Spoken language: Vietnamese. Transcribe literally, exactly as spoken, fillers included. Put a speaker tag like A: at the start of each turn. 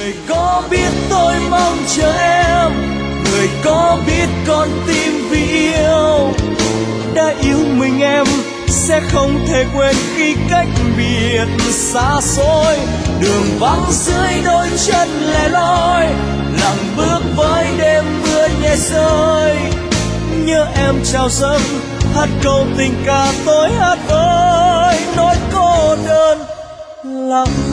A: Người có biết tôi mong chờ em, người có biết con tim vì yêu đã yêu mình em sẽ không thể quên khi cách biệt xa xôi. Đường vắng dưới đôi chân lẻ loi, lặng bước với đêm mưa nhẹ rơi. Nhớ em chào dâng, hát câu tình ca tôi hát ơi, nỗi cô đơn lặng